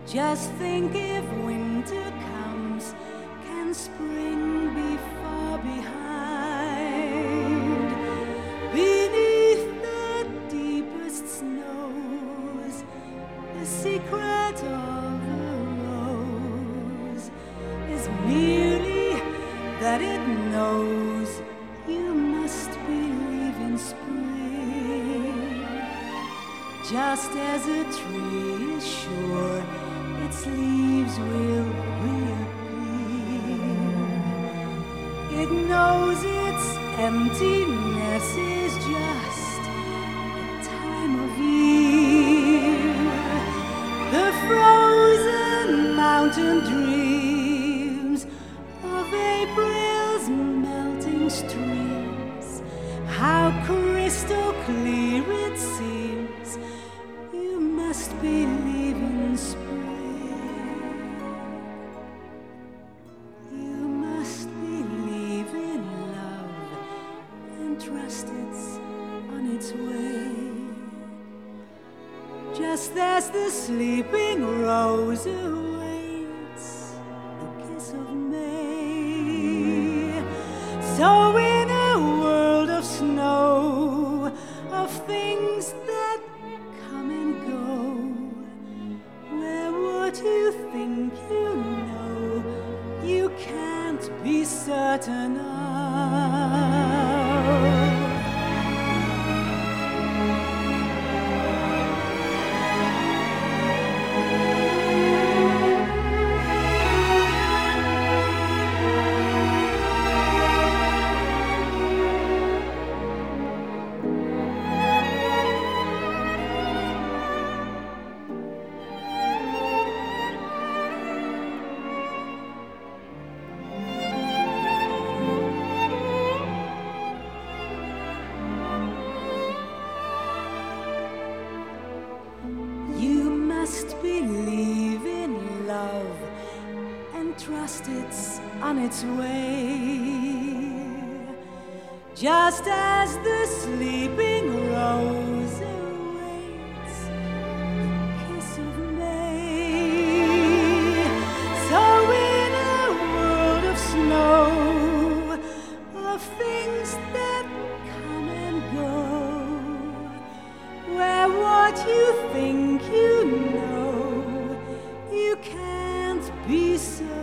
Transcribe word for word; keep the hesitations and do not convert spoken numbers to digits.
Just think, if winter comes, can spring be far behind? Beneath the deepest snows, the secret of the rose is merely that it knows you must believe in spring. Just as a tree is sure its leaves will reappear, it knows its emptiness is just a time of year. The frozen mountain dreams of April's melting streams, how crystal clear it seems you must believe in spring. Trust it's on its way. Just as the sleeping rose awaits the kiss of May, so in a world of snow, of things that come and go, where what you think you know, you can't be certain of. Must believe in love and trust it's on its way. Just as the sleeping rose awaits the kiss of May, so in a world of snow, of things that come and go, where what you think you know, you can't be certain.